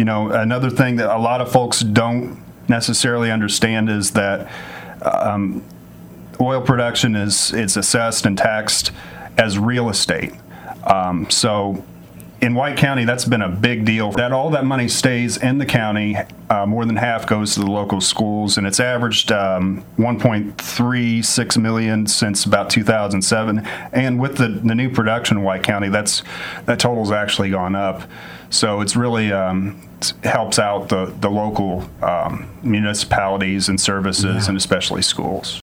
Another thing that a lot of folks don't necessarily understand is that oil production is assessed and taxed as real estate. So in White County, that's been a big deal. That all that money stays in the county. More than half goes to the local schools, and it's averaged $1.36 million since about 2007. And with the new production in White County, that total's actually gone up. So it's really helps out the local municipalities and services, and especially schools.